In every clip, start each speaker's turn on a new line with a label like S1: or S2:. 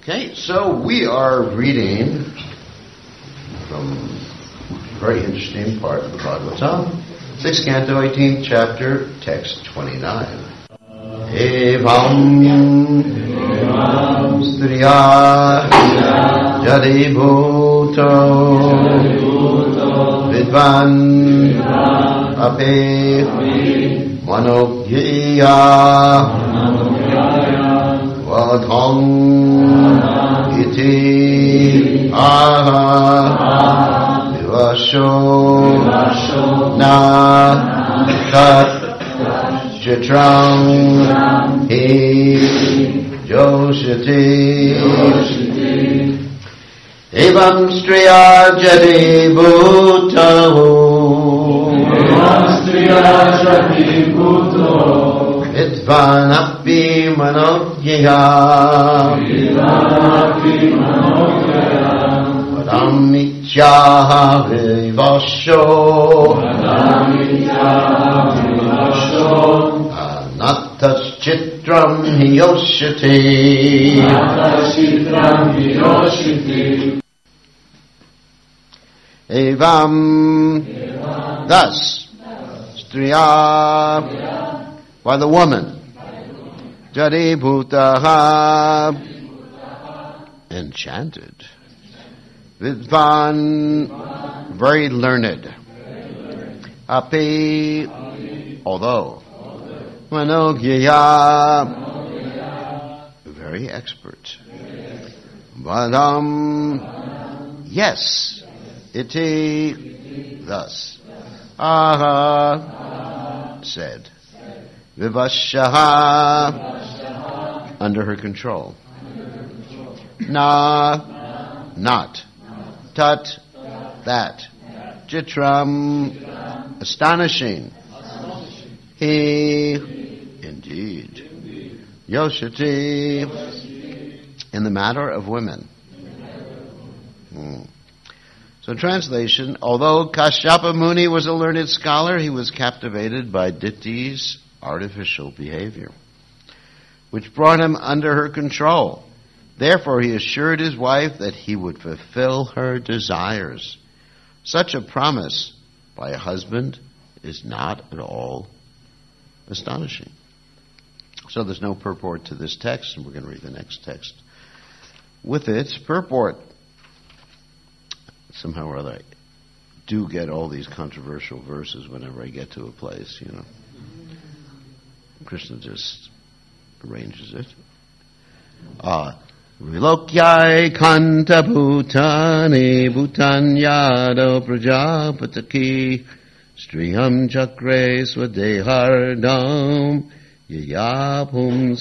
S1: Okay, so we are reading from a very interesting part of the Bhagavatam, 6th canto, 18th chapter, text 29. Evam striya jadi bhuto vidvan ape manogya vadham iti aha vivasho na tat chitram hi joshati evam striya jadi bhuto Vidvanapi manogya Vadamicyaha vivasho Anattaschitram hiyoshati Evam thus Striya by the woman Jadi Bhutaha enchanted Vidvan very learned Api although Manogya very expert Vadam yes iti thus aha said Vivashaha under her control. Na not. Tat that. Chitram astonishing. He indeed. Yoshati in the matter of women. So translation, although Kashyapa Muni was a learned scholar, he was captivated by Diti's artificial behavior, which brought him under her control. Therefore he assured his wife that he would fulfill her desires. Such a promise by a husband is not at all astonishing. So there's no purport to this text, and we're going to read the next text with its purport. Somehow or other, I do get all these controversial verses whenever I get to a place, you know. Krishna just arranges it. Vilokyai kanta bhutani bhutanyado prajapataki striham chakre swadehardam yayapum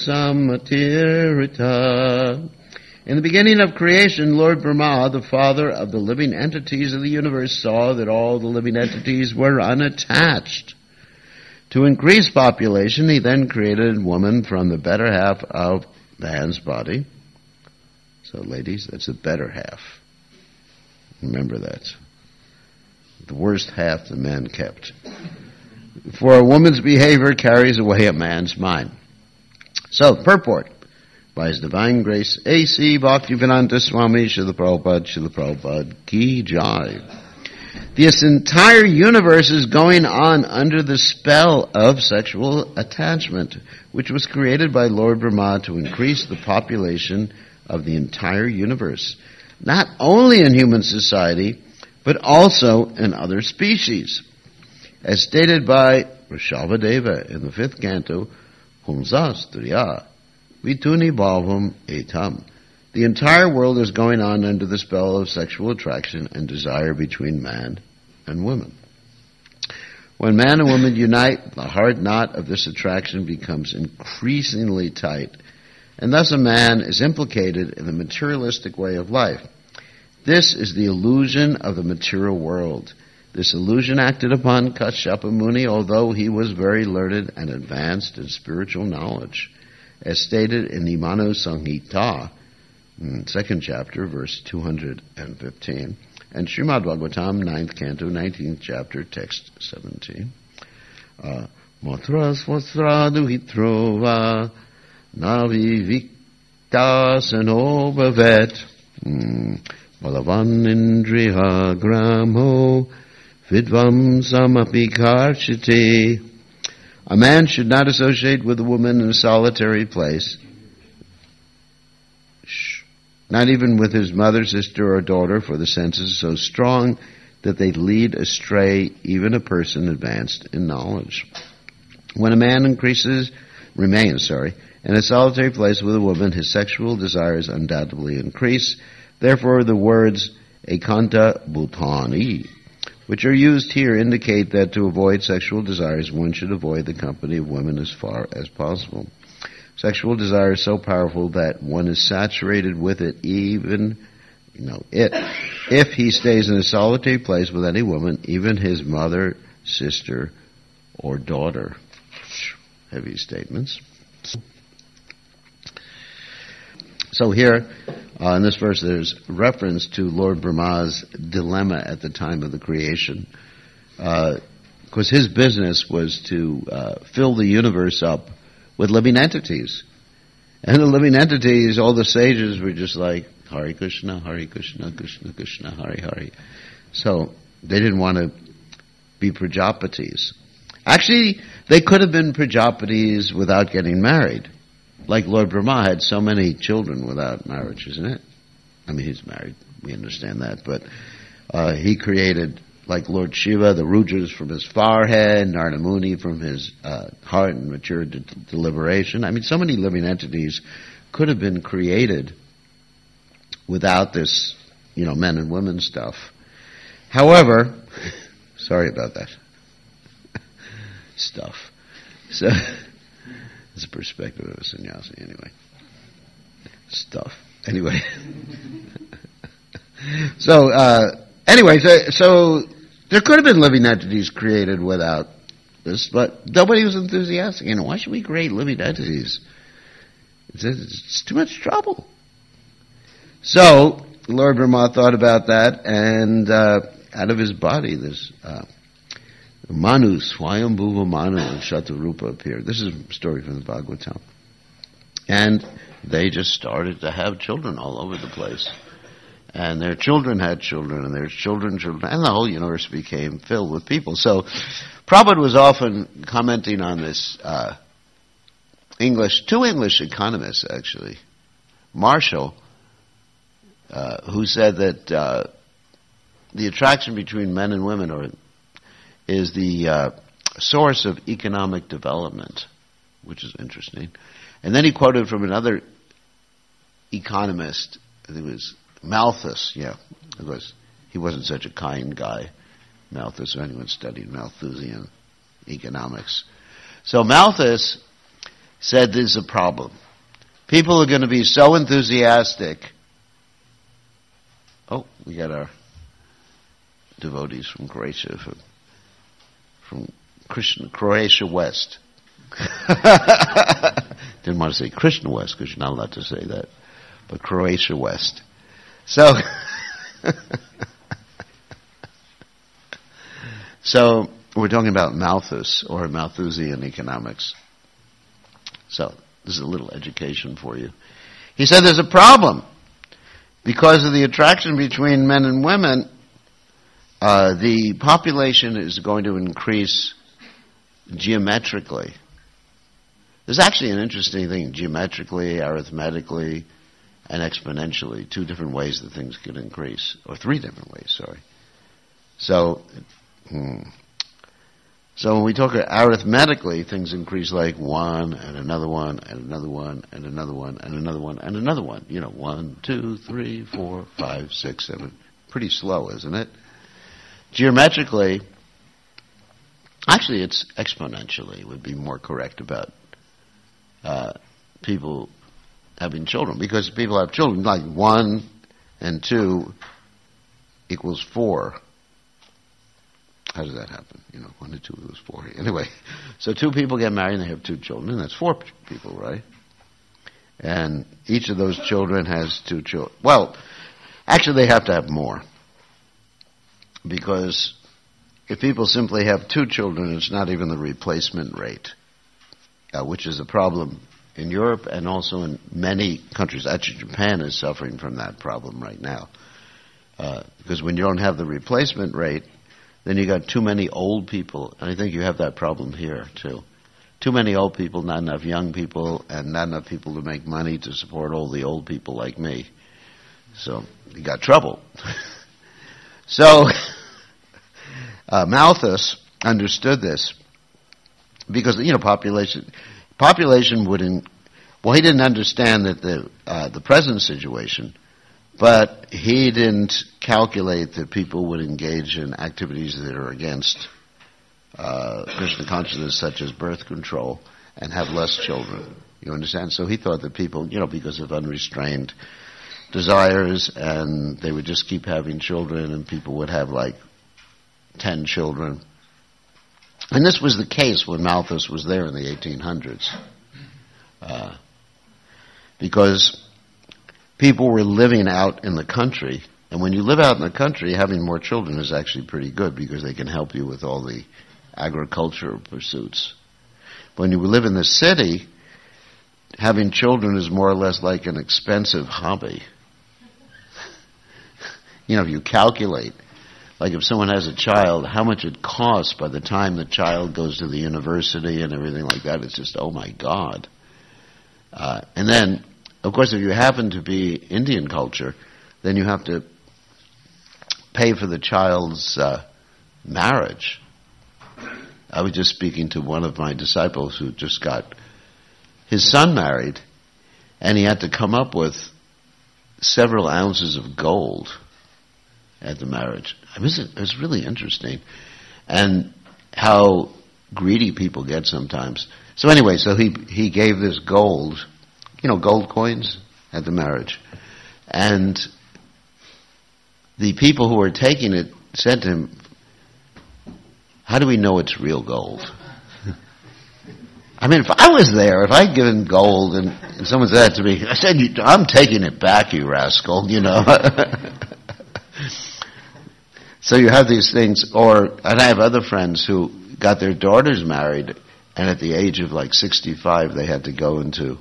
S1: samatirita. In the beginning of creation, Lord Brahma, the father of the living entities of the universe, saw that all the living entities were unattached. To increase population, he then created woman from the better half of man's body. So, ladies, that's the better half. Remember that. The worst half the man kept. For a woman's behavior carries away a man's mind. So, purport. By His Divine Grace, A.C. Bhaktivedanta Swami Srila Prabhupada Ki Jai. This entire universe is going on under the spell of sexual attachment, which was created by Lord Brahma to increase the population of the entire universe, not only in human society, but also in other species. As stated by Rishabhadeva in the 5th canto, Pumsa Striya Vituni Bhavam Etam. The entire world is going on under the spell of sexual attraction and desire between man and woman. When man and woman unite, the hard knot of this attraction becomes increasingly tight, and thus a man is implicated in the materialistic way of life. This is the illusion of the material world. This illusion acted upon Kashyapa Muni, although he was very learned and advanced in spiritual knowledge. As stated in the Manu Samhita, 2nd chapter, verse 215, and Srimad Bhagavatam, 9th canto, 19th chapter, text 17. Matra swastra duhitrova navi dasano bhavet balavan indriya gramo vidvam samapi karchite. A man should not associate with a woman in a solitary place, not even with his mother, sister, or daughter, for the senses are so strong that they lead astray even a person advanced in knowledge. When a man remains in a solitary place with a woman, his sexual desires undoubtedly increase. Therefore, the words ekanta bhutani, which are used here, indicate that to avoid sexual desires, one should avoid the company of women as far as possible. Sexual desire is so powerful that one is saturated with it if he stays in a solitary place with any woman, even his mother, sister, or daughter. Heavy statements. So here, in this verse, there's reference to Lord Brahma's dilemma at the time of the creation. Because his business was to fill the universe up with living entities. And the living entities, all the sages were just like, Hare Krishna, Krishna Krishna, Hare Hare. So they didn't want to be Prajapatis. Actually, they could have been Prajapatis without getting married. Like Lord Brahma had so many children without marriage, isn't it? I mean, he's married, we understand that, but he created, like Lord Shiva, the Rudras from his forehead, Narada Muni from his heart and mature deliberation. I mean, so many living entities could have been created without this, men and women stuff. However, sorry about that. Stuff. So, it's a perspective of a sannyasi, anyway. Stuff. Anyway. So there could have been living entities created without this, but nobody was enthusiastic. Why should we create living entities? It's too much trouble. So, Lord Brahma thought about that, and out of his body, this Manu, Swayambhuva Manu, and Shatarupa appeared. This is a story from the Bhagavatam. And they just started to have children all over the place. And their children had children, and their children, and the whole universe became filled with people. So, Prabhupada was often commenting on this two English economists, actually. Marshall, who said that the attraction between men and women is the source of economic development, which is interesting. And then he quoted from another economist, I think it was Malthus, because he wasn't such a kind guy, Malthus, or anyone studied Malthusian economics. So Malthus said there's a problem. People are going to be so enthusiastic. Oh, we got our devotees from Croatia, from Croatia West. Didn't want to say Krishna West because you're not allowed to say that, but Croatia West. So, so we're talking about Malthus or Malthusian economics. So this is a little education for you. He said there's a problem because of the attraction between men and women. The population is going to increase geometrically. There's actually an interesting thing, geometrically, arithmetically, and exponentially, two different ways that things could increase, or three different ways, sorry. So when we talk arithmetically, things increase like one, and another one, and another one, and another one, and another one, and another one. 1, 2, 3, 4, 5, 6, 7. Pretty slow, isn't it? Geometrically, actually it's exponentially would be more correct about people having children, because people have children, like 1 and 2 equals 4. How does that happen? 1 and 2 equals 4. Anyway, so 2 people get married and they have 2 children, and that's 4 people, right? And each of those children has 2 children. Well, actually they have to have more. Because if people simply have 2 children, it's not even the replacement rate, which is a problem in Europe and also in many countries. Actually, Japan is suffering from that problem right now. Because when you don't have the replacement rate, then you got too many old people. And I think you have that problem here, too. Too many old people, not enough young people, and not enough people to make money to support all the old people like me. So you got trouble. So Malthus understood this because, population wouldn't. Well, he didn't understand that the present situation, but he didn't calculate that people would engage in activities that are against Krishna consciousness, such as birth control, and have less children. You understand? So he thought that people, because of unrestrained desires, and they would just keep having children, and people would have like 10 children. And this was the case when Malthus was there in the 1800s. Because people were living out in the country, and when you live out in the country, having more children is actually pretty good because they can help you with all the agricultural pursuits. When you live in the city, having children is more or less like an expensive hobby. If you calculate, like if someone has a child, how much it costs by the time the child goes to the university and everything like that, it's just, oh my God. And then, of course, if you happen to be Indian culture, then you have to pay for the child's marriage. I was just speaking to one of my disciples who just got his son married, and he had to come up with several ounces of gold at the marriage. It was really interesting. And how greedy people get sometimes. So anyway, he gave this gold, gold coins at the marriage. And the people who were taking it said to him, how do we know it's real gold? I mean, if I was there, if I'd given gold and someone said that to me, I said, I'm taking it back, you rascal, So you have these things, and I have other friends who got their daughters married, and at the age of like 65, they had to go into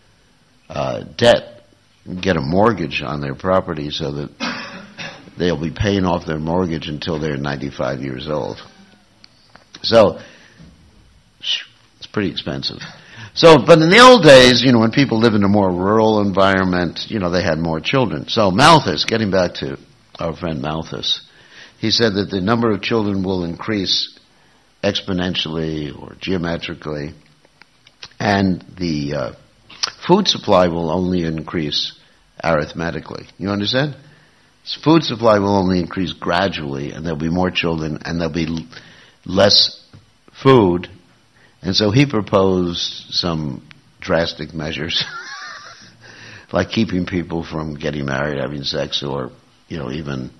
S1: debt and get a mortgage on their property so that they'll be paying off their mortgage until they're 95 years old. So it's pretty expensive. But in the old days, when people live in a more rural environment, they had more children. So Malthus, getting back to our friend Malthus, he said that the number of children will increase exponentially or geometrically, and the food supply will only increase arithmetically. You understand? Food supply will only increase gradually, and there'll be more children, and there'll be less food. And so he proposed some drastic measures, like keeping people from getting married, having sex, or even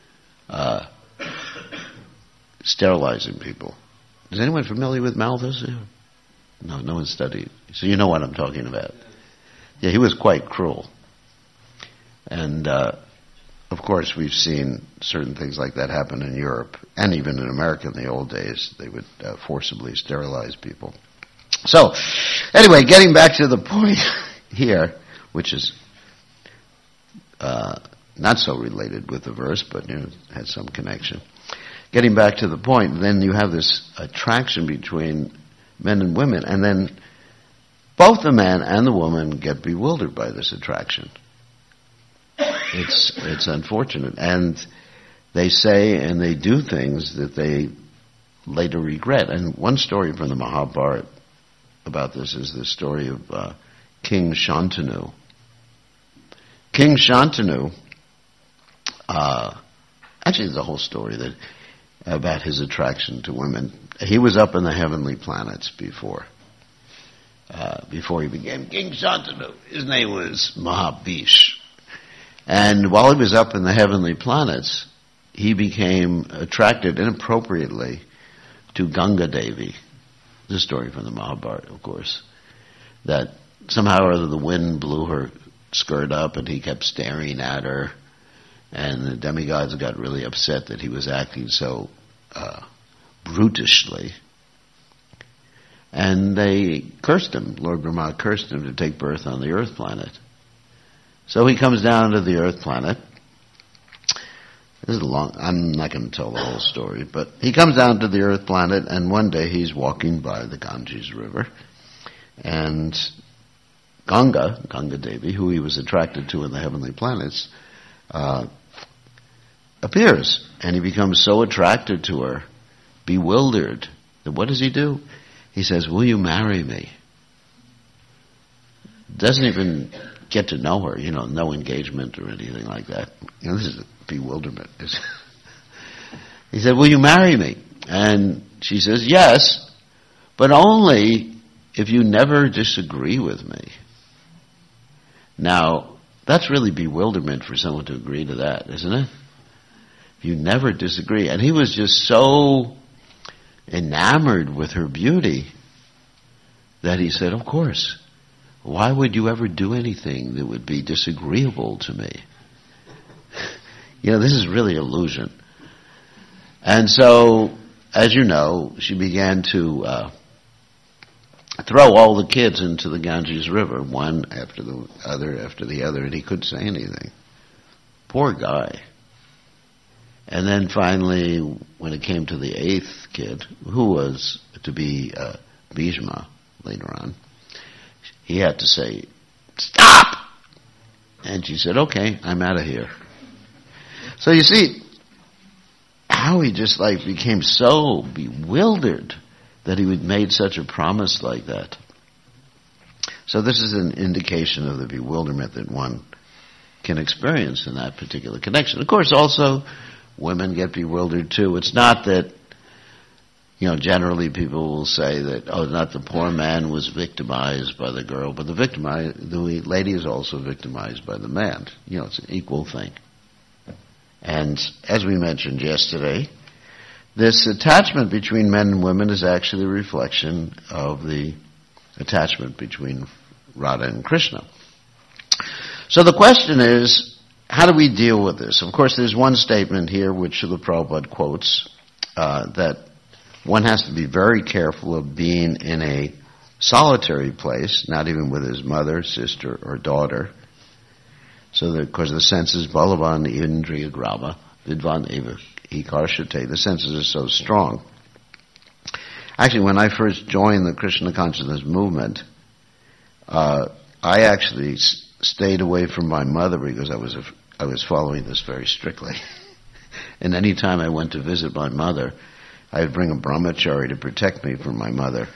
S1: sterilizing people. Is anyone familiar with Malthus? No one studied. So you know what I'm talking about. Yeah, he was quite cruel. And, of course, we've seen certain things like that happen in Europe, and even in America in the old days. They would forcibly sterilize people. So, anyway, getting back to the point here, which is not so related with the verse, but has some connection. Getting back to the point, then you have this attraction between men and women, and then both the man and the woman get bewildered by this attraction. It's unfortunate, and they say and they do things that they later regret. And one story from the Mahabharata about this is the story of King Shantanu. King Shantanu, actually the whole story about his attraction to women. He was up in the heavenly planets before he became King Shantanu. His name was Mahabhish. And while he was up in the heavenly planets, he became attracted inappropriately to Ganga Devi. This story from the Mahabharata, of course. That somehow or other the wind blew her skirt up and he kept staring at her. And the demigods got really upset that he was acting so brutishly. And they cursed him. Lord Brahma cursed him to take birth on the earth planet. So he comes down to the earth planet. This is I'm not going to tell the whole story, but he comes down to the earth planet, and one day he's walking by the Ganges River, and Ganga Devi, who he was attracted to in the heavenly planets, appears, and he becomes so attracted to her, bewildered, that what does he do? He says, "Will you marry me?" Doesn't even get to know her, no engagement or anything like that. This is bewilderment. He said, "Will you marry me?" And she says, "Yes, but only if you never disagree with me." Now, that's really bewilderment for someone to agree to that, isn't it? If you never disagree. And he was just so enamored with her beauty that he said, "Of course. Why would you ever do anything that would be disagreeable to me?" This is really illusion. And so, as you know, she began to throw all the kids into the Ganges River, one after the other, and he couldn't say anything. Poor guy. And then finally, when it came to the 8th kid, who was to be Bhishma later on, he had to say, "Stop!" And she said, "Okay, I'm out of here." So you see how he just became so bewildered that he made such a promise like that. So this is an indication of the bewilderment that one can experience in that particular connection. Of course, also, women get bewildered too. It's not that, generally people will say that, not the poor man was victimized by the girl, but the lady is also victimized by the man. It's an equal thing. And as we mentioned yesterday, this attachment between men and women is actually a reflection of the attachment between Radha and Krishna. So the question is, how do we deal with this? Of course, there's one statement here which Srila Prabhupada quotes, that one has to be very careful of being in a solitary place, not even with his mother, sister, or daughter. So that, because the senses, Balavan Indriya Grama, Vidvan Eva Ikarshate, the senses are so strong. Actually, when I first joined the Krishna consciousness movement, I actually stayed away from my mother because I was following this very strictly. And any time I went to visit my mother, I would bring a brahmachari to protect me from my mother.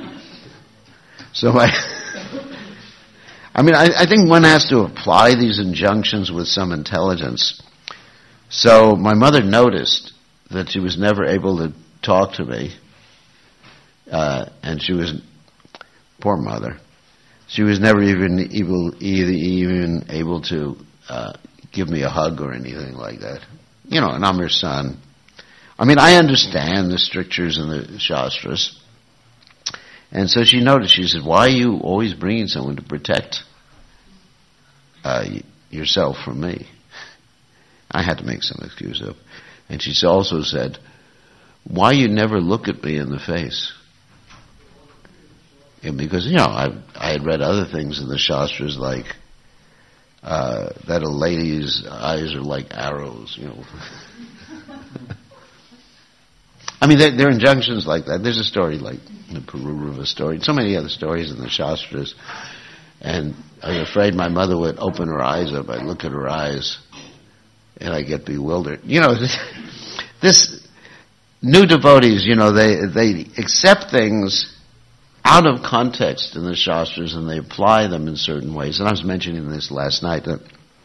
S1: So I think one has to apply these injunctions with some intelligence. So my mother noticed that she was never able to talk to me, and she was, poor mother, she was never even able to give me a hug or anything like that. And I'm her son. I understand the strictures and the Shastras. And so she noticed, she said, "Why are you always bringing someone to protect yourself from me?" I had to make some excuse up. And she also said, "Why you never look at me in the face?" And because, I had read other things in the Shastras like that a lady's eyes are like arrows, there are injunctions like that. There's a story like the Pururuva story, so many other stories in the Shastras. And I was afraid my mother would open her eyes up. I'd look at her eyes, and I get bewildered. This new devotees, they accept things out of context in the Shastras, and they apply them in certain ways. And I was mentioning this last night, that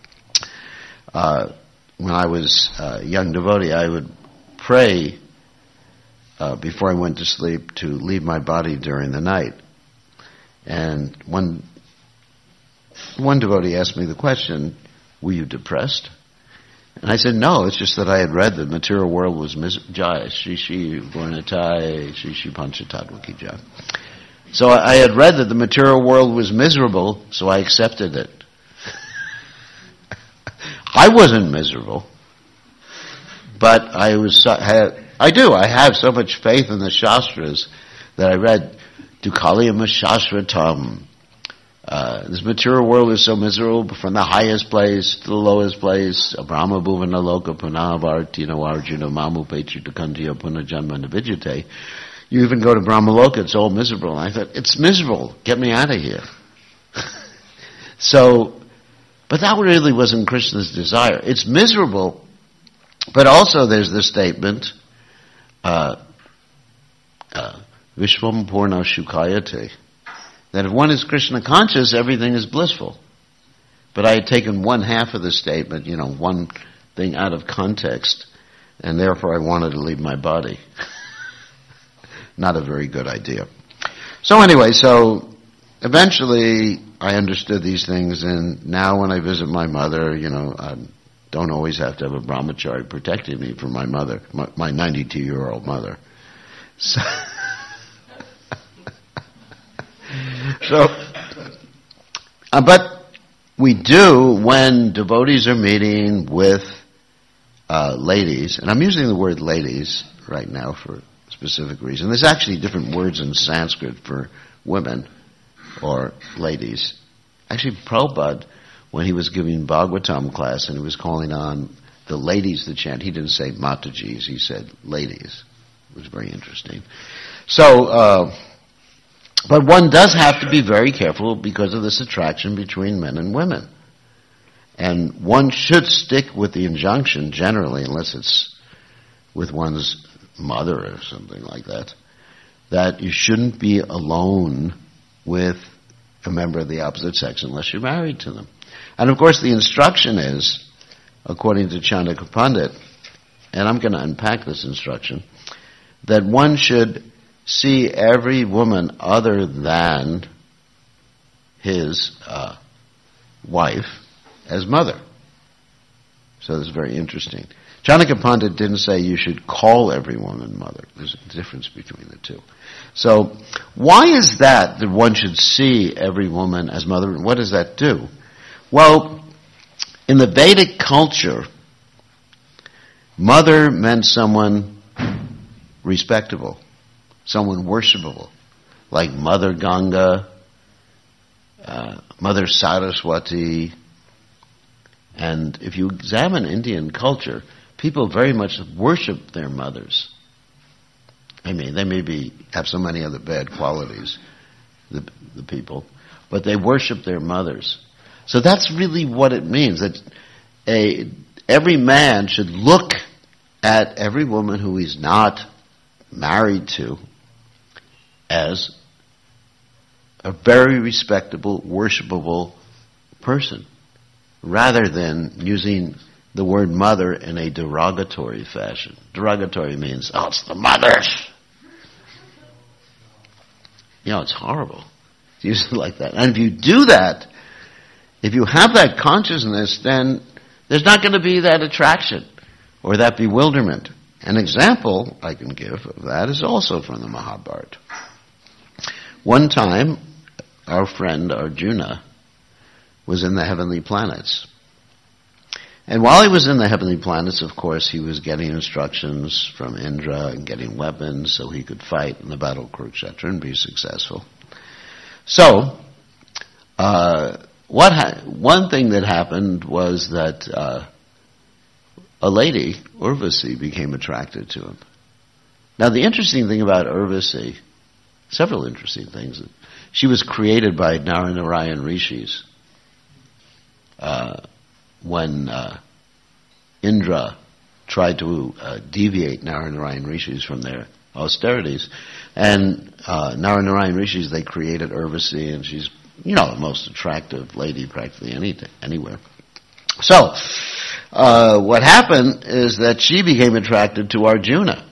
S1: when I was a young devotee, I would pray before I went to sleep to leave my body during the night. And one devotee asked me the question, "Were you depressed?" And I said, "No, it's just that I had read the material world was Jai, Shri Shri Varnatai, Shri Shri Panchatattva Ki Jai." So I had read that the material world was miserable, so I accepted it. I wasn't miserable, but I have so much faith in the Shastras that I read, Dukkhalayam Shashvatam. This material world is so miserable, from the highest place to the lowest place. Brahma bhuvana loka punavartino arjuna mamu pechitakantya punajanma navijate. You even go to Brahma loka, it's all miserable. And I thought, it's miserable, get me out of here. So, but that really wasn't Krishna's desire. It's miserable, but also there's this statement, Vishwam Purna Shukayate, that if one is Krishna conscious, everything is blissful. But I had taken one half of the statement, one thing out of context, and therefore I wanted to leave my body. Not a very good idea. So anyway, eventually I understood these things, and now when I visit my mother, I don't always have to have a brahmachari protecting me from my mother, my 92-year-old mother. But we do when devotees are meeting with ladies, and I'm using the word ladies right now for a specific reason. There's actually different words in Sanskrit for women or ladies. Actually, Prabhupada, when he was giving Bhagavatam class and he was calling on the ladies to chant, he didn't say Matajis, he said ladies. It was very interesting. But one does have to be very careful because of this attraction between men and women. And one should stick with the injunction generally, unless it's with one's mother or something like that, that you shouldn't be alone with a member of the opposite sex unless you're married to them. And of course the instruction is, according to Chandaka Pandit, and I'm going to unpack this instruction, that one should see every woman other than his wife as mother. So this is very interesting. Chandaka Pandit didn't say you should call every woman mother. There's a difference between the two. So why is that one should see every woman as mother? And what does that do? Well, in the Vedic culture, mother meant someone respectable, someone worshipable, like Mother Ganga, Mother Saraswati. And if you examine Indian culture, people very much worship their mothers. I mean, they may have so many other bad qualities, the people, but they worship their mothers. So that's really what it means, that every man should look at every woman who he's not married to as a very respectable, worshipable person, rather than using the word mother in a derogatory fashion. Derogatory means, oh, it's the mothers. It's horrible to use it like that. And if you do that, if you have that consciousness, then there's not going to be that attraction or that bewilderment. An example I can give of that is also from the Mahabharata. One time, our friend Arjuna was in the heavenly planets. And while he was in the heavenly planets, of course, he was getting instructions from Indra and getting weapons so he could fight in the battle of Kurukshetra and be successful. So, one thing that happened was that a lady, Urvasi, became attracted to him. Now, the interesting thing about Urvasi, several interesting things, she was created by Naranarayan Rishis. When Indra tried to deviate Naranarayan Rishis from their austerities. And Naranarayan Rishis, they created Urvasi, and she's, the most attractive lady practically anywhere. So, what happened is that she became attracted to Arjuna.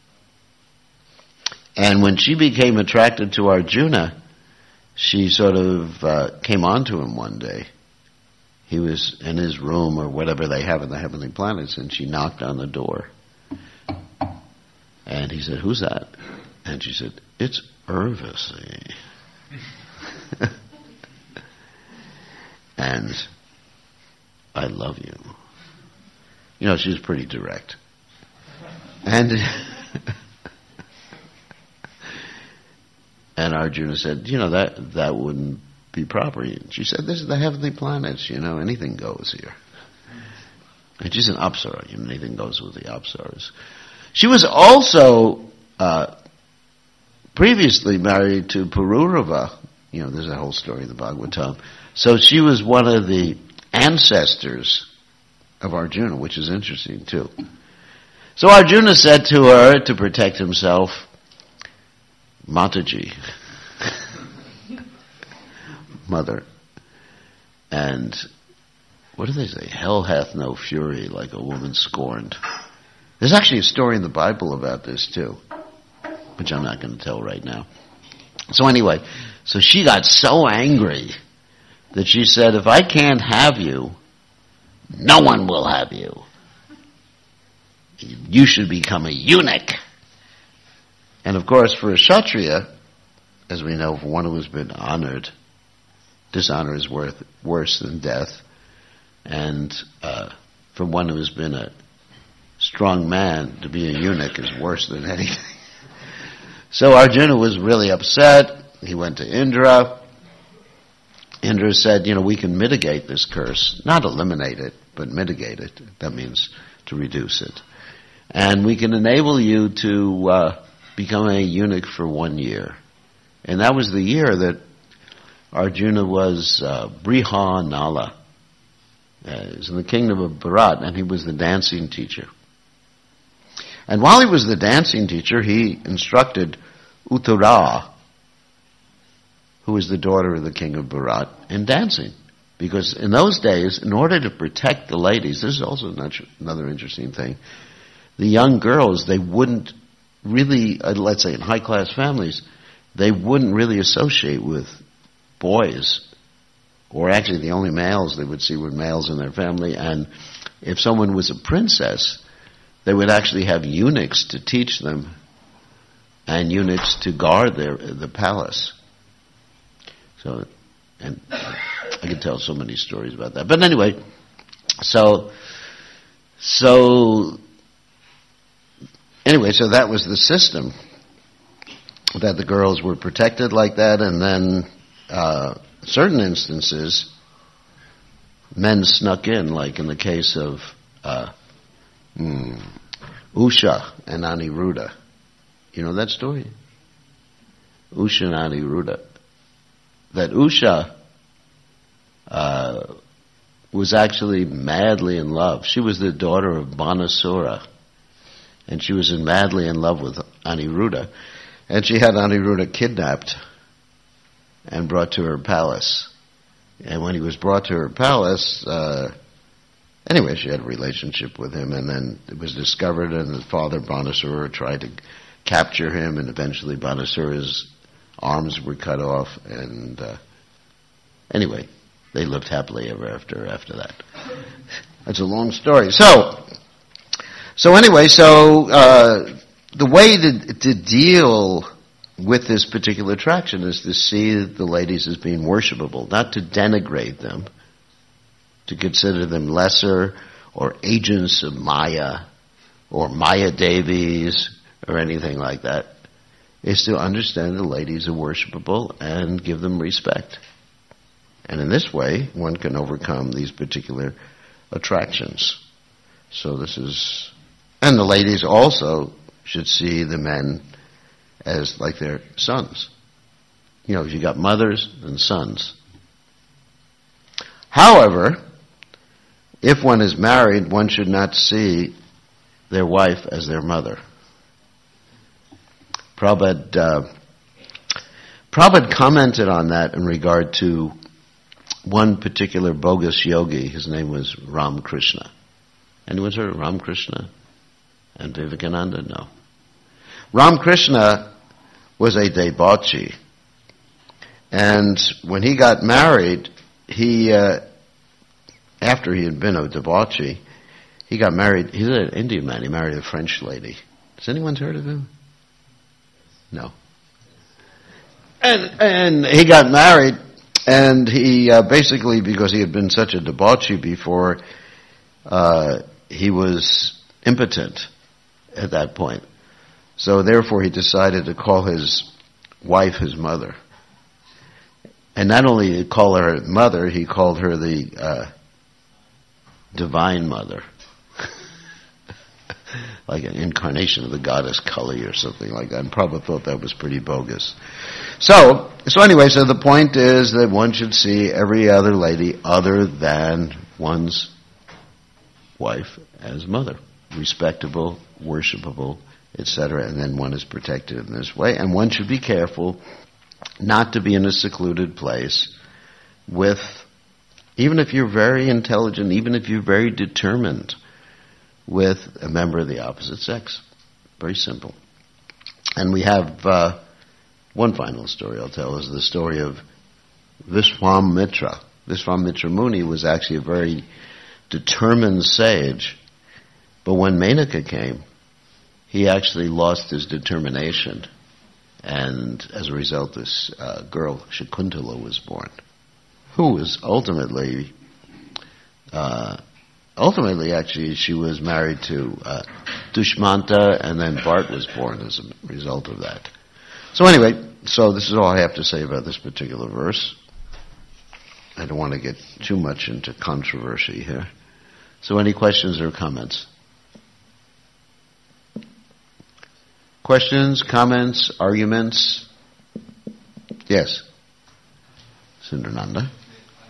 S1: And when she became attracted to Arjuna, she sort of came onto him one day. He was in his room or whatever they have in the heavenly planets, and she knocked on the door. And he said, "Who's that?" And she said, "It's Urvasi." And I love you. She was pretty direct. And Arjuna said, that wouldn't be proper. And she said, this is the heavenly planets, anything goes here. And she's an Apsara, anything goes with the Apsaras. She was also previously married to Pururava. There's a whole story in the Bhagavatam. So she was one of the ancestors of Arjuna, which is interesting too. So Arjuna said to her, to protect himself, Mataji, mother, and what do they say? Hell hath no fury like a woman scorned. There's actually a story in the Bible about this too, which I'm not going to tell right now. So anyway, so she got so angry that she said, if I can't have you, no one will have you. You should become a eunuch. And of course, for a Kshatriya, as we know, for one who has been honored, dishonor is worse than death. And for one who has been a strong man, to be a eunuch is worse than anything. So Arjuna was really upset. He went to Indra. Indra said, we can mitigate this curse. Not eliminate it, but mitigate it. That means to reduce it. And we can enable you to become a eunuch for 1 year. And that was the year that Arjuna was Brihanala. He was in the kingdom of Bharat, and he was the dancing teacher. And while he was the dancing teacher, he instructed Uttara, who was the daughter of the king of Bharat, in dancing. Because in those days, in order to protect the ladies, this is also another interesting thing, the young girls, they wouldn't really, let's say in high-class families, they wouldn't really associate with boys. Or actually the only males they would see were males in their family. And if someone was a princess, they would actually have eunuchs to teach them and eunuchs to guard the palace. So, and I could tell so many stories about that. But anyway, so that was the system, that the girls were protected like that, and then certain instances, men snuck in, like in the case of Usha and Aniruddha. You know that story? Usha and Aniruddha. That Usha was actually madly in love. She was the daughter of Banasura, and she was madly in love with Aniruddha. And she had Aniruddha kidnapped and brought to her palace. And when he was brought to her palace, anyway, she had a relationship with him, and then it was discovered, and his father, Banasura, tried to capture him, and eventually Banasura's arms were cut off, and anyway, they lived happily ever after that. That's a long story. So anyway, the way to deal with this particular attraction is to see the ladies as being worshipable, not to denigrate them, to consider them lesser or agents of Maya or Maya Devis or anything like that. Is to understand the ladies are worshipable and give them respect. And in this way, one can overcome these particular attractions. So and the ladies also should see the men as like their sons. You got mothers and sons. However, if one is married, one should not see their wife as their mother. Prabhupada commented on that in regard to one particular bogus yogi. His name was Ramakrishna. Anyone heard of Ramakrishna and Vivekananda? No. Ramakrishna was a debauchee. And when he got married, after he had been a debauchee, he got married. He's an Indian man. He married a French lady. Has anyone heard of him? No. And he got married, and he basically, because he had been such a debauchee before, he was impotent at that point. So therefore he decided to call his wife his mother. And not only did he call her mother, he called her the divine mother. Like an incarnation of the goddess Kali or something like that. And Prabhupada thought that was pretty bogus. So anyway, so the point is that one should see every other lady other than one's wife as mother. Respectable, worshipable, etc. And then one is protected in this way. And one should be careful not to be in a secluded place with, even if you're very intelligent, even if you're very determined, with a member of the opposite sex. Very simple. And we have one final story I'll tell, is the story of Vishwamitra. Vishwamitra Muni was actually a very determined sage, but when Menaka came, he actually lost his determination, and as a result this girl, Shakuntala, was born, who was ultimately actually, she was married to Dushmanta, and then Bart was born as a result of that. So anyway, so this is all I have to say about this particular verse. I don't want to get too much into controversy here. So any questions or comments? Questions, comments, arguments? Yes. Sundarananda?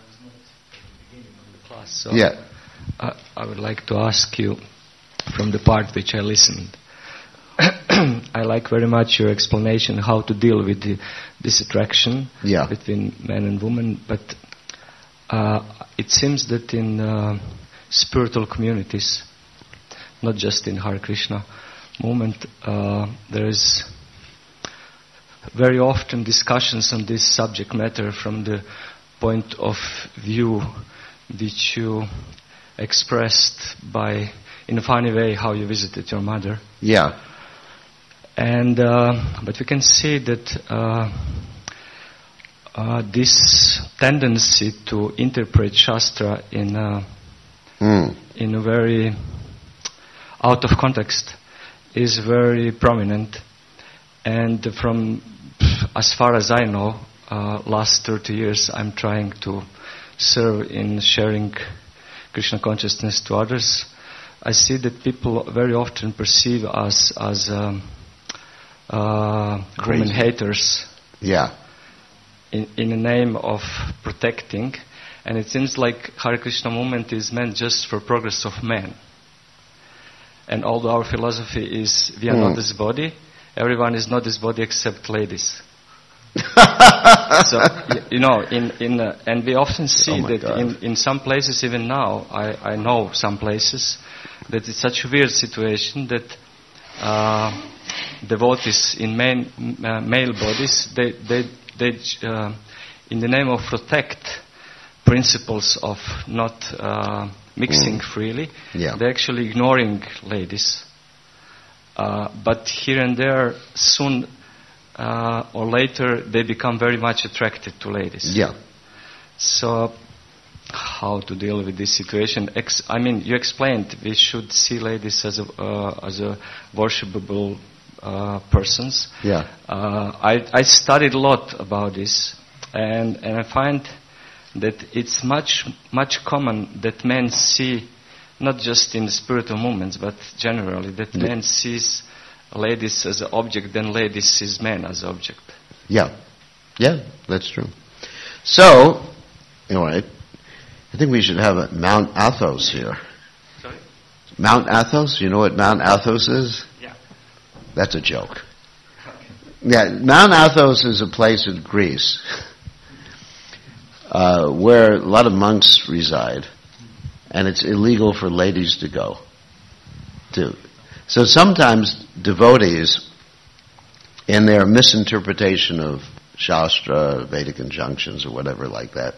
S2: So
S1: yeah.
S2: I would like to ask you, from the part which I listened, I like very much your explanation how to deal with this attraction between man and woman, but it seems that in spiritual communities, not just in Hare Krishna movement, there is very often discussions on this subject matter from the point of view which you expressed in a funny way, how you visited your mother.
S1: Yeah.
S2: And but we can see that this tendency to interpret Shastra in a very out of context is very prominent. And from as far as I know, last 30 years, I'm trying to serve in sharing Krishna consciousness to others. I see that people very often perceive us as women haters.
S1: Yeah.
S2: In the name of protecting, and it seems like Hare Krishna movement is meant just for progress of man. And although our philosophy is we are not this body, everyone is not this body except ladies. So and we often see that in some places, even now, I know some places that it's such a weird situation that devotees in male bodies, they in the name of protect principles of not mixing freely, they're actually ignoring ladies. But here and there, soon or later, they become very much attracted to ladies.
S1: Yeah.
S2: So, how to deal with this situation? You explained we should see ladies as a worshipable persons.
S1: Yeah.
S2: I studied a lot about this, and I find that it's much common that men see, not just in spiritual movements, but generally, that men sees ladies as an object, then ladies sees men as object.
S1: Yeah. Yeah, that's true. So, all right, I think we should have a Mount Athos here.
S2: Sorry?
S1: Mount Athos? You know what Mount Athos is?
S2: Yeah.
S1: That's a joke. Yeah, Mount Athos is a place in Greece where a lot of monks reside, and it's illegal for ladies to go to. So sometimes devotees, in their misinterpretation of Shastra, Vedic injunctions, or whatever like that,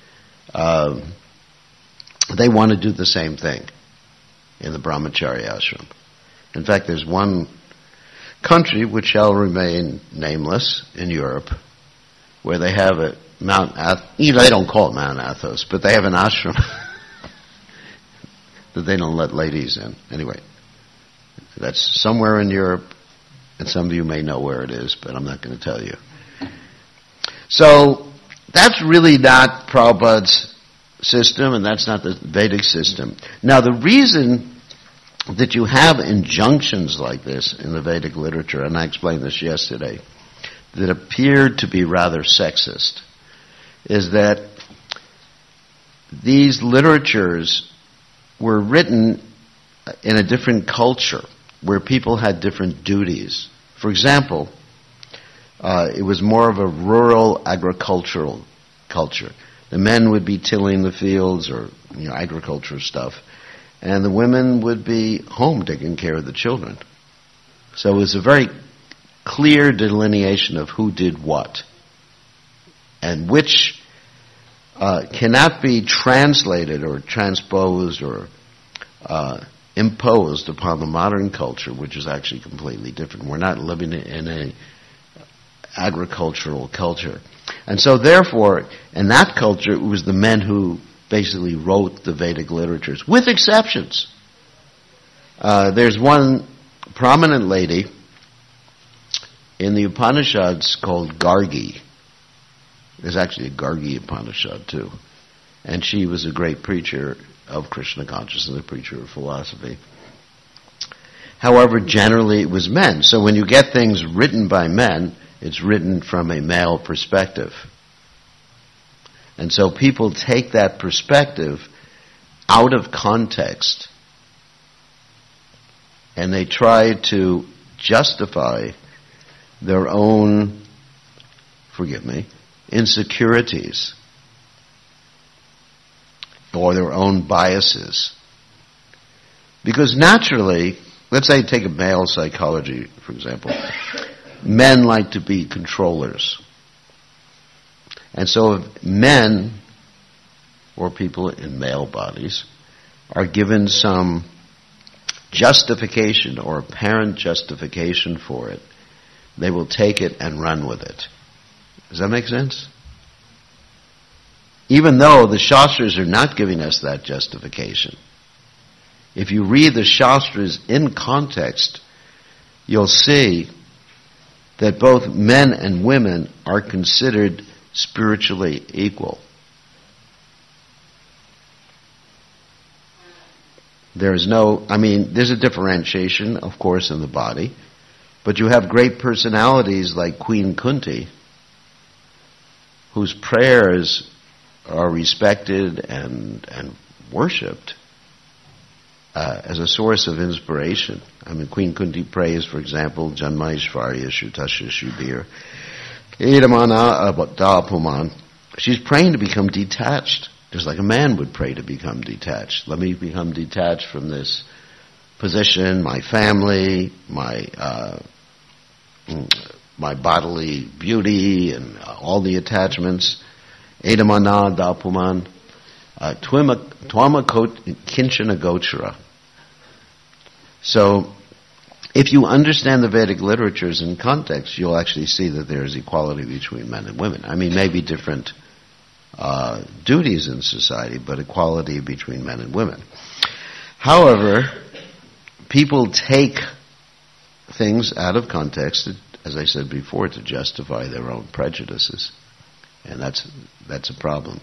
S1: they want to do the same thing in the Brahmacharya ashram. In fact, there's one country which shall remain nameless in Europe where they have a Mount Athos. They don't call it Mount Athos, but they have an ashram that they don't let ladies in. Anyway, that's somewhere in Europe, and some of you may know where it is, but I'm not going to tell you. So that's really not Prabhupada's system, and that's not the Vedic system. Now, the reason that you have injunctions like this in the Vedic literature, and I explained this yesterday, that appeared to be rather sexist, is that these literatures were written in a different culture, where people had different duties. For example, it was more of a rural agricultural culture. The men would be tilling the fields or agriculture stuff, and the women would be home taking care of the children. So it was a very clear delineation of who did what, and which cannot be translated or transposed or imposed upon the modern culture, which is actually completely different. We're not living in an agricultural culture. And so therefore, in that culture, it was the men who basically wrote the Vedic literatures, with exceptions. There's one prominent lady in the Upanishads called Gargi. There's actually a Gargi Upanishad too. And she was a great preacher of Krishna consciousness, a preacher of philosophy. However, generally it was men. So when you get things written by men, it's written from a male perspective. And so people take that perspective out of context, and they try to justify their own, insecurities or their own biases. Because naturally, let's say take a male psychology, for example. Men like to be controllers. And so if men, or people in male bodies, are given some justification or apparent justification for it, they will take it and run with it. Does that make sense? Even though the Shastras are not giving us that justification. If you read the Shastras in context, you'll see that both men and women are considered spiritually equal. There's a differentiation, of course, in the body, but you have great personalities like Queen Kunti, whose prayers are respected and worshipped as a source of inspiration. Queen Kunti prays, for example, Janmaishvarya Shutasya Shubir, Edamana Dapuman. She's praying to become detached, just like a man would pray to become detached. Let me become detached from this position, my family, my bodily beauty, and all the attachments. Edamana Dapuman. Twama Kinchana Gochara. So, if you understand the Vedic literatures in context, you'll actually see that there is equality between men and women. Maybe different duties in society, but equality between men and women. However, people take things out of context, as I said before, to justify their own prejudices. And that's a problem.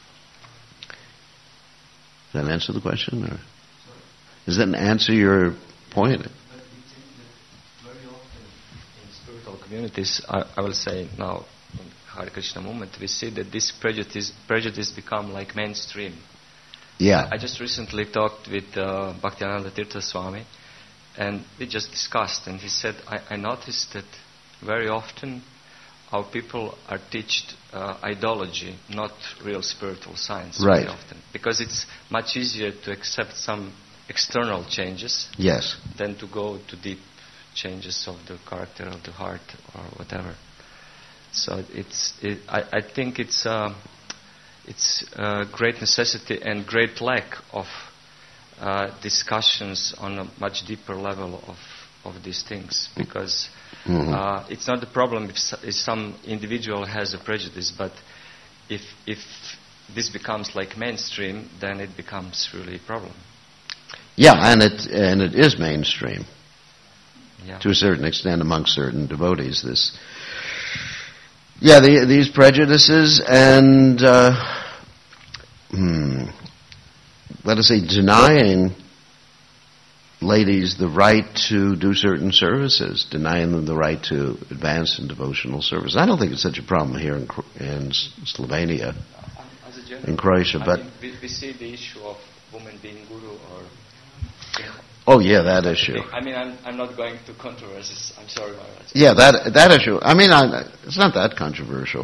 S1: Does that answer the question? Or does that answer your point?
S2: But very often in spiritual communities, I will say now, in Hare Krishna movement, we see that this prejudice become like mainstream.
S1: Yeah.
S2: I just recently talked with Bhaktiananda Tirtha Swami, and we just discussed, and he said, I noticed that very often our people are taught ideology, not real spiritual science.
S1: Right.
S2: Very often, because it's much easier to accept some external changes,
S1: yes,
S2: than to go to deep changes of the character of the heart or whatever. So I think it's a great necessity and great lack of discussions on a much deeper level of these things, because it's not the problem if some individual has a prejudice, but if this becomes like mainstream, then it becomes really a problem.
S1: Yeah, and it is mainstream.
S2: Yeah.
S1: To a certain extent among certain devotees, Yeah, these prejudices and, let us say, denying ladies the right to do certain services, denying them the right to advance in devotional service. I don't think it's such a problem here in Slovenia, in Croatia, but
S2: we see the issue of women being guru or.
S1: Oh yeah, that issue.
S2: I mean, I'm not going to controversies. I'm sorry, Maharaj.
S1: Yeah, that issue. I mean, it's not that controversial.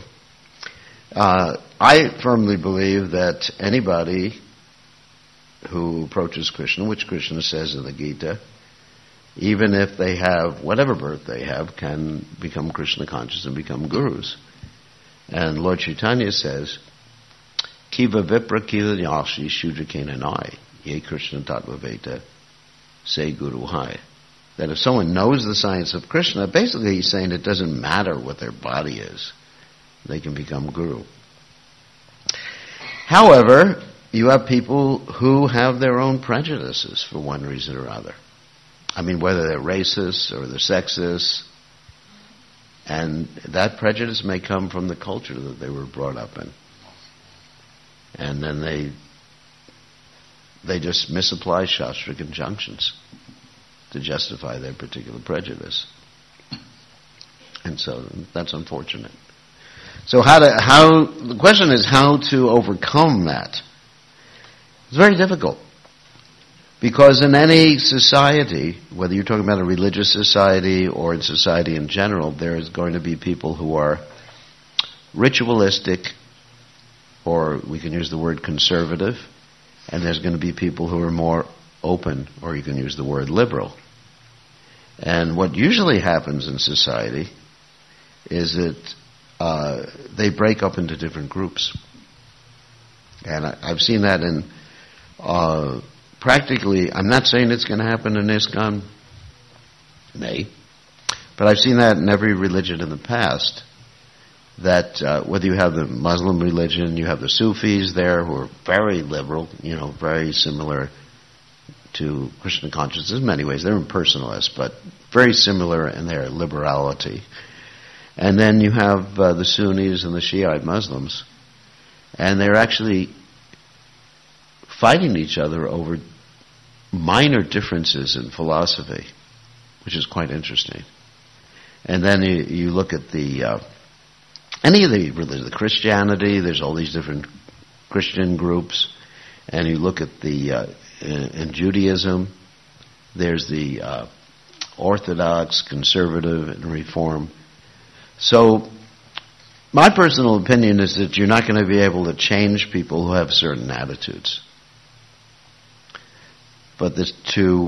S1: I firmly believe that anybody who approaches Krishna, which Krishna says in the Gita, even if they have whatever birth they have, can become Krishna conscious and become gurus. And Lord Chaitanya says, Kiva Vipra Kila Yashi Shudra Kenanai, Ye Krishna Tattva Veta, say Guru Hai. That if someone knows the science of Krishna, basically he's saying it doesn't matter what their body is, they can become guru. However, you have people who have their own prejudices for one reason or other. I mean, whether they're racist or they're sexist, and that prejudice may come from the culture that they were brought up in. And then they just misapply Shastric injunctions to justify their particular prejudice. And so that's unfortunate. So the question is how to overcome that. It's very difficult. Because in any society, whether you're talking about a religious society or in society in general, there's going to be people who are ritualistic, or we can use the word conservative, and there's going to be people who are more open, or you can use the word liberal. And what usually happens in society is that they break up into different groups. And I've seen that in practically, I'm not saying it's going to happen in ISKCON, nay, but I've seen that in every religion in the past, that whether you have the Muslim religion, you have the Sufis there who are very liberal, very similar to Krishna consciousness in many ways. They're impersonalists, but very similar in their liberality. And then you have the Sunnis and the Shiite Muslims, and they're actually fighting each other over minor differences in philosophy, which is quite interesting. And then you look at any of the religion, the Christianity, there's all these different Christian groups, and you look at in Judaism, there's the Orthodox, Conservative, and Reform. So my personal opinion is that you're not going to be able to change people who have certain attitudes. But to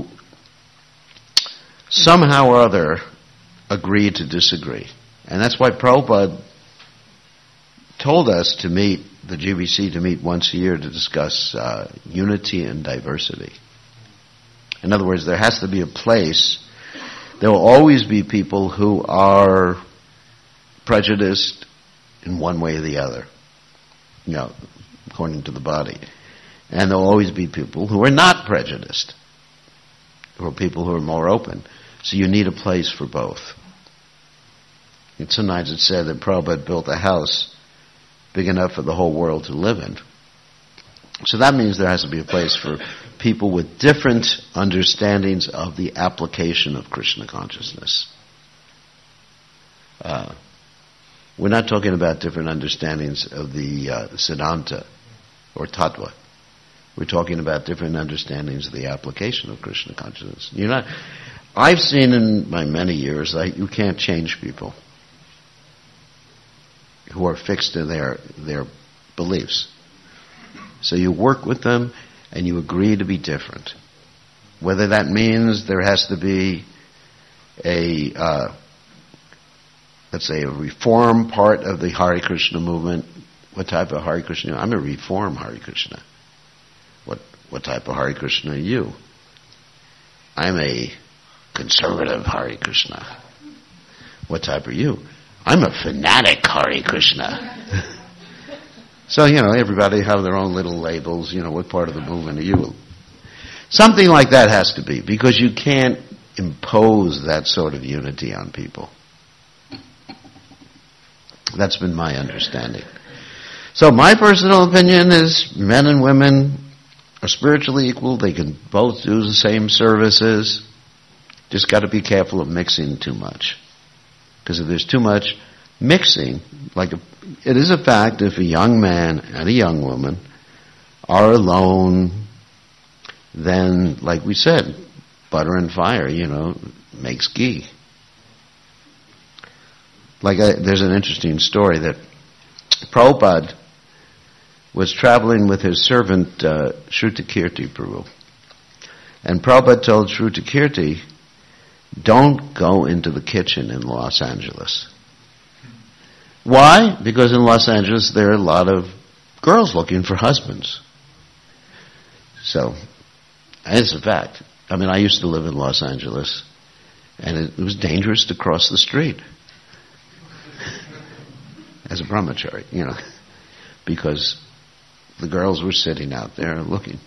S1: somehow or other agree to disagree. And that's why Prabhupada told us to meet, the GBC to meet once a year to discuss unity and diversity. In other words, there has to be a place. There will always be people who are prejudiced in one way or the other, according to the body. And there will always be people who are not prejudiced, or people who are more open. So you need a place for both. And sometimes it's said that Prabhupada built a house big enough for the whole world to live in. So that means there has to be a place for people with different understandings of the application of Krishna consciousness. We're not talking about different understandings of the Siddhanta or Tattva. We're talking about different understandings of the application of Krishna consciousness. I've seen in my many years that you can't change people who are fixed in their beliefs. So you work with them and you agree to be different. Whether that means there has to be let's say a reform part of the Hare Krishna movement. What type of Hare Krishna? I'm a reform Hare Krishna. What type of Hare Krishna are you? I'm a conservative Hare Krishna. What type are you? I'm a fanatic Hare Krishna. So, everybody have their own little labels. What part of the movement are you? Something like that has to be, because you can't impose that sort of unity on people. That's been my understanding. So my personal opinion is men and women are spiritually equal. They can both do the same services. Just got to be careful of mixing too much. Because if there's too much mixing, it is a fact if a young man and a young woman are alone, then, like we said, butter and fire, makes ghee. There's an interesting story that Prabhupada was traveling with his servant Shrutakirti Prabhu. And Prabhupada told Shrutakirti, don't go into the kitchen in Los Angeles. Why? Because in Los Angeles there are a lot of girls looking for husbands. So, it's a fact. I used to live in Los Angeles, and it was dangerous to cross the street as a brahmachari, because the girls were sitting out there looking.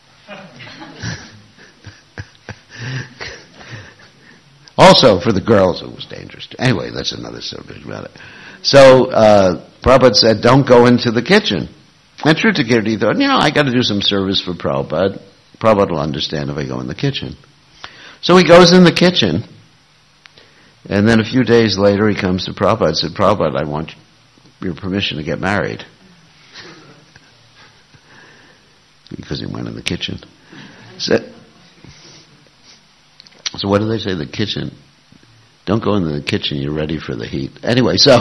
S1: Also, for the girls, it was dangerous. Anyway, that's another subject about it. So, Prabhupada said, don't go into the kitchen. And Shrutakirti thought, I got to do some service for Prabhupada. Prabhupada will understand if I go in the kitchen. So he goes in the kitchen, and then a few days later he comes to Prabhupada and said, Prabhupada, I want your permission to get married. Because he went in the kitchen. So what do they say? The kitchen. Don't go into the kitchen, you're ready for the heat. Anyway, so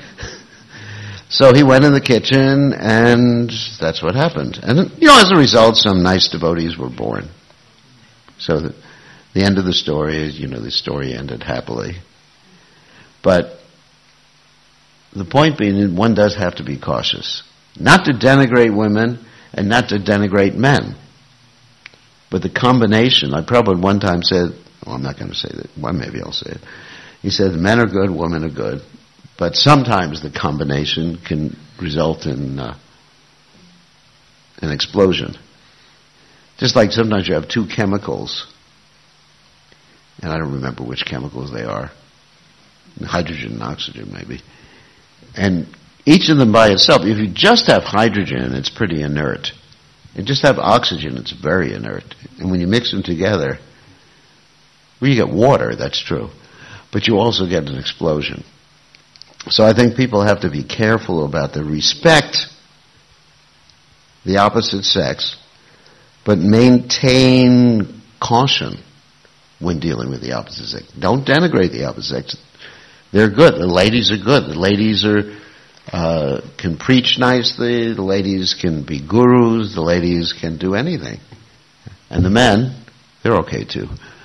S1: he went in the kitchen, and that's what happened. And, as a result, some nice devotees were born. So the end of the story is, the story ended happily. But the point being, one does have to be cautious. Not to denigrate women, and not to denigrate men. But the combination, Prabhupada one time said, I'm not going to say that, well, maybe I'll say it. He said, men are good, women are good. But sometimes the combination can result in an explosion. Just like sometimes you have two chemicals, and I don't remember which chemicals they are. Hydrogen and oxygen, maybe. And each of them by itself, if you just have hydrogen, it's pretty inert. And just have oxygen, it's very inert. And when you mix them together, you get water, that's true. But you also get an explosion. So I think people have to be careful about respect the opposite sex, but maintain caution when dealing with the opposite sex. Don't denigrate the opposite sex. They're good. The ladies are good. The ladies can preach nicely. The ladies can be gurus. The ladies can do anything. And the men, they're okay too.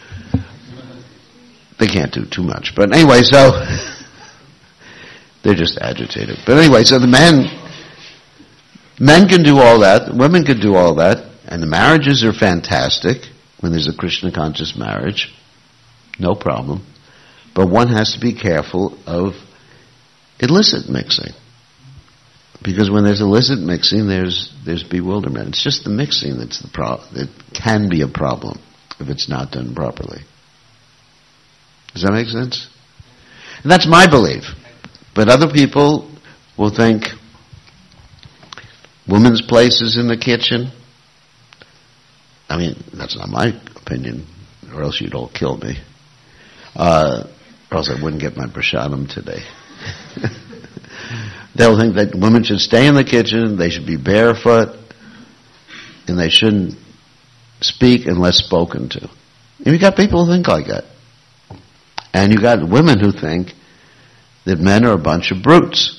S1: They can't do too much. But anyway, so they're just agitated. But anyway, so the men can do all that. Women can do all that. And the marriages are fantastic when there's a Krishna conscious marriage. No problem. But one has to be careful of illicit mixing. Because when there's illicit mixing, there's bewilderment. It's just the mixing that's the problem. It can be a problem if it's not done properly. Does that make sense? And that's my belief. But other people will think women's place is in the kitchen. That's not my opinion, or else you'd all kill me. Or else I wouldn't get my prasadam today. They'll think that women should stay in the kitchen, they should be barefoot, and they shouldn't speak unless spoken to. And you got people who think like that. And you got women who think that men are a bunch of brutes.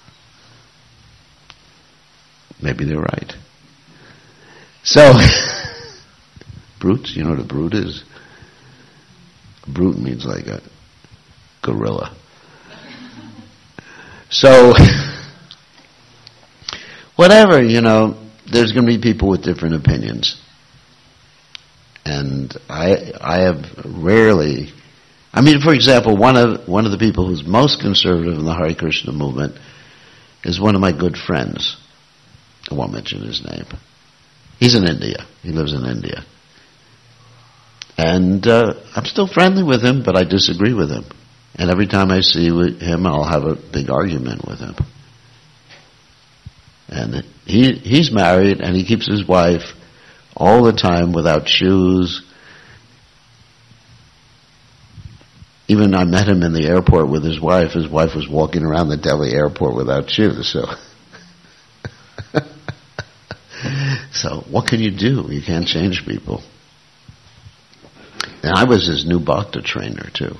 S1: Maybe they're right. So, brutes, you know what a brute is? A brute means like a gorilla. So, whatever, there's going to be people with different opinions. And I have rarely... for example, one of the people who's most conservative in the Hare Krishna movement is one of my good friends. I won't mention his name. He's in India. He lives in India. And I'm still friendly with him, but I disagree with him. And every time I see him, I'll have a big argument with him. And he's married, and he keeps his wife all the time without shoes. Even I met him in the airport with his wife. His wife was walking around the Delhi airport without shoes. So what can you do? You can't change people. And I was his new bhakta trainer too.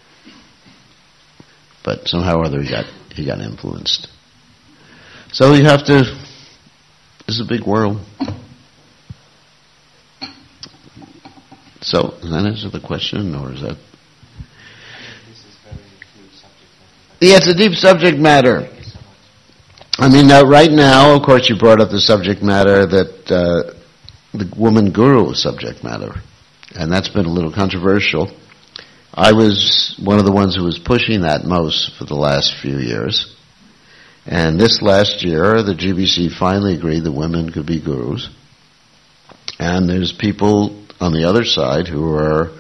S1: But somehow or other he got influenced. So you have to, this is a big world. So, does that answer the question, or is that? Yeah, it's a deep subject matter. I mean, right now, of course, you brought up the subject matter that the woman guru subject matter. And that's been a little controversial. I was one of the ones who was pushing that most for the last few years. And this last year, the GBC finally agreed that women could be gurus. And there's people on the other side who are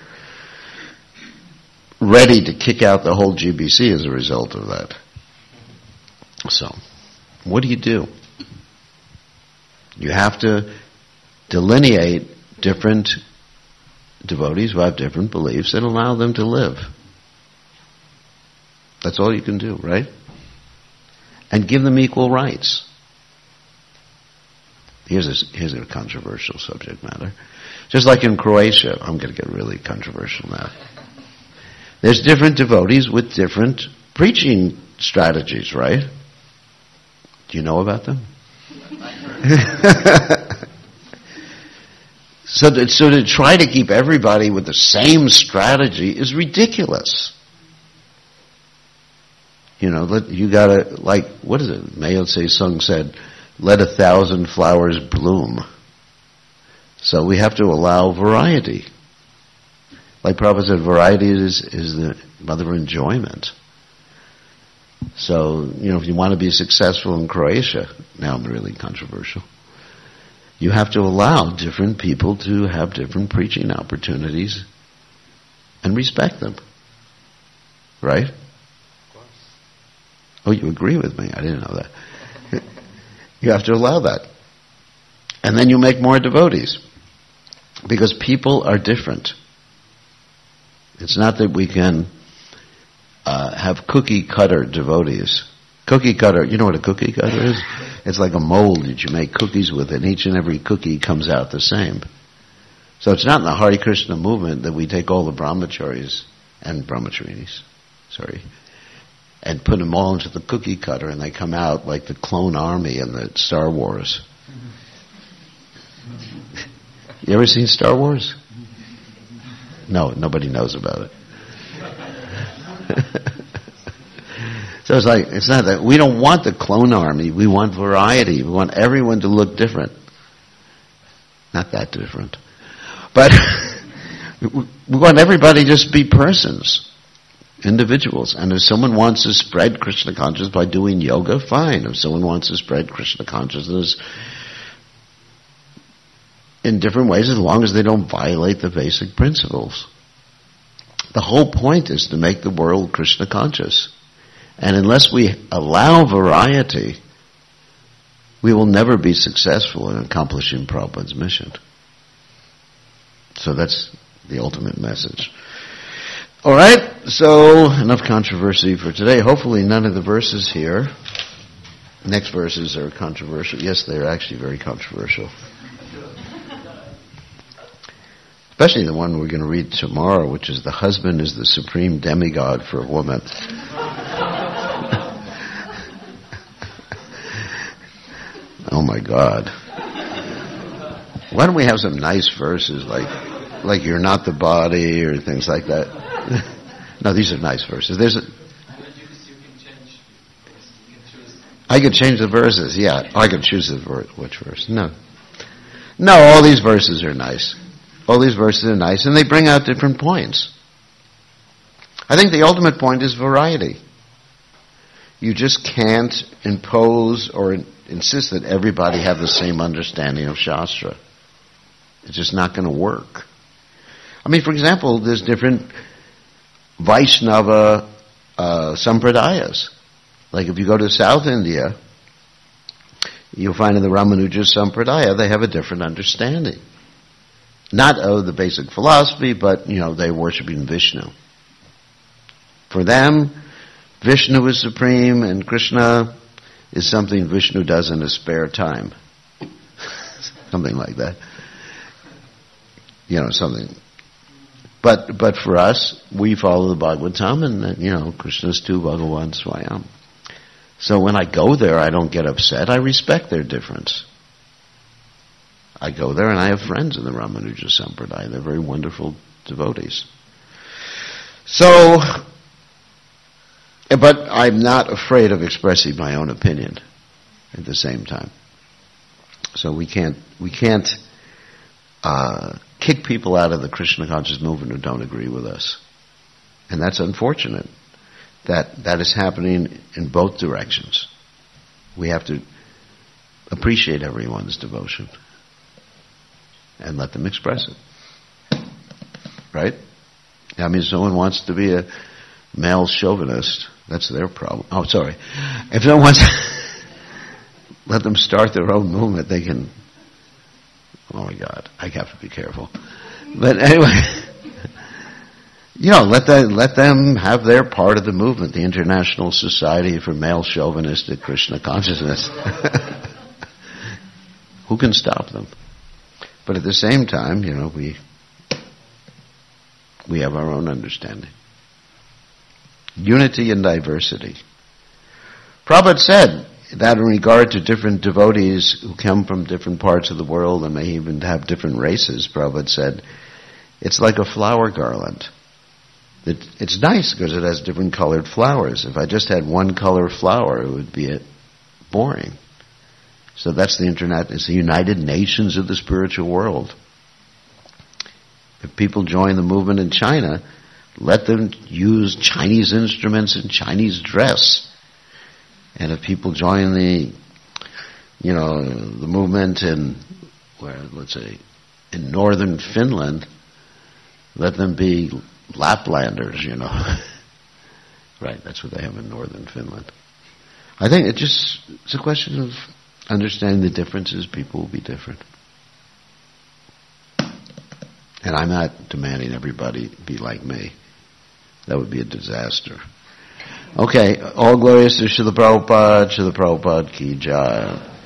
S1: ready to kick out the whole GBC as a result of that. So, what do? You have to delineate different devotees who have different beliefs and allow them to live. That's all you can do, right? And give them equal rights. Here's a controversial subject matter. Just like in Croatia, I'm going to get really controversial now. There's different devotees with different preaching strategies, right? Do you know about them? So to try to keep everybody with the same strategy is ridiculous. You gotta, like, what is it? Mao Tse-tung said, let 1,000 flowers bloom. So we have to allow variety. Like Prabhupada said, variety is the mother of enjoyment. So, if you want to be successful in Croatia, now I'm really controversial, you have to allow different people to have different preaching opportunities and respect them. Right? Oh, you agree with me? I didn't know that. You have to allow that. And then you make more devotees. Because people are different. It's not that we can have cookie cutter devotees. Cookie cutter, you know what a cookie cutter is? It's like a mold that you make cookies with, and each and every cookie comes out the same. So it's not in the Hare Krishna movement that we take all the brahmacharis and brahmacharinis, and put them all into the cookie cutter, and they come out like the clone army in the Star Wars. You ever seen Star Wars? No, nobody knows about it. So it's not that, we don't want the clone army, we want variety, we want everyone to look different. Not that different. But we want everybody to just be persons, individuals. And if someone wants to spread Krishna consciousness by doing yoga, fine. If someone wants to spread Krishna consciousness in different ways, as long as they don't violate the basic principles. The whole point is to make the world Krishna conscious. And unless we allow variety, we will never be successful in accomplishing Prabhupada's mission. So that's the ultimate message. All right, so enough controversy for today. Hopefully none of the verses here, next verses are controversial. Yes, they're actually very controversial. Especially the one we're going to read tomorrow, which is the husband is the supreme demigod for a woman. Oh my God. Why don't we have some nice verses like you're not the body or things like that? No, these are nice verses. I could change the verses, yeah. I could choose which verse. No, all these verses are nice. All these verses are nice, and they bring out different points. I think the ultimate point is variety. You just can't impose or insist that everybody have the same understanding of Shastra. It's just not going to work. I mean, for example, there's different Vaishnava sampradayas. Like if you go to South India, you'll find in the Ramanuja Sampradaya they have a different understanding. Not of the basic philosophy, but, they're worshiping Vishnu. For them, Vishnu is supreme and Krishna is something Vishnu does in his spare time. Something like that. Something. But for us, we follow the Bhagavatam and, Krishna's tu Bhagavan Swayam. So when I go there, I don't get upset. I respect their difference. I go there and I have friends in the Ramanuja Sampradaya. They're very wonderful devotees. So, but I'm not afraid of expressing my own opinion at the same time. So we can't kick people out of the Krishna conscious movement who don't agree with us. And that's unfortunate. That is happening in both directions. We have to appreciate everyone's devotion and let them express it. Right? I mean, if someone wants to be a male chauvinist, that's their problem. Oh, sorry. If someone wants let them start their own movement, they can. Oh my God, I have to be careful. But anyway, let them have their part of the movement, the International Society for Male Chauvinistic Krishna Consciousness. Who can stop them? But at the same time, we have our own understanding. Unity and diversity. Prabhupada said that in regard to different devotees who come from different parts of the world and may even have different races, Prabhupada said, it's like a flower garland. It's nice because it has different colored flowers. If I just had one color flower, it would be boring. So that's the internet. It's the United Nations of the spiritual world. If people join the movement in China, let them use Chinese instruments and Chinese dress. And if people join the movement in, let's say, in northern Finland, let them be Laplanders, Right, that's what they have in northern Finland. I think it's a question of understanding the differences. People will be different. And I'm not demanding everybody be like me. That would be a disaster. Okay, all glorious to Srila Prabhupada ki jai.